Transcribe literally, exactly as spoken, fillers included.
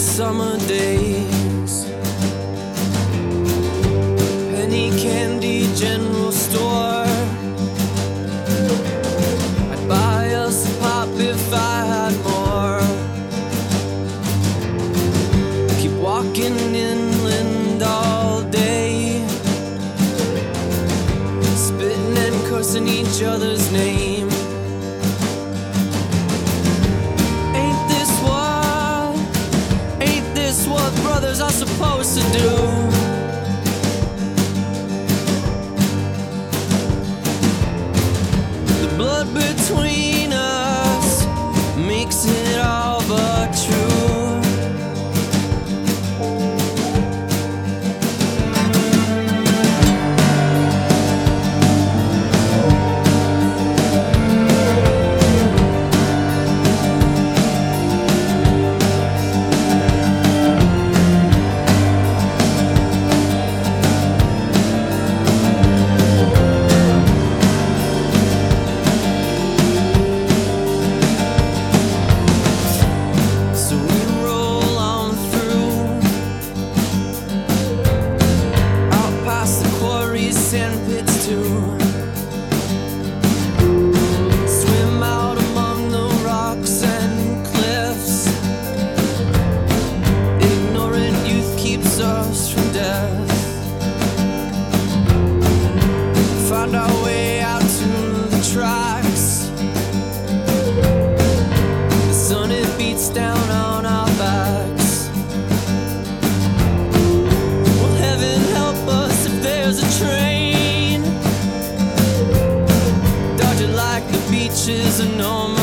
summer days. Penny candy general store. I'd buy us a pop if I had more. Keep walking inland all day, spitting and cursing each other's name. Ain't this what, ain't this what brothers are supposed to do? The blood between us makes it all but true. Sand pits too. Swim out among the rocks and cliffs. Ignorant youth keeps us from death. Find our way out to the tracks. The sun, it beats down on our backs. Will heaven help us if there's a train? Like the beaches are no more.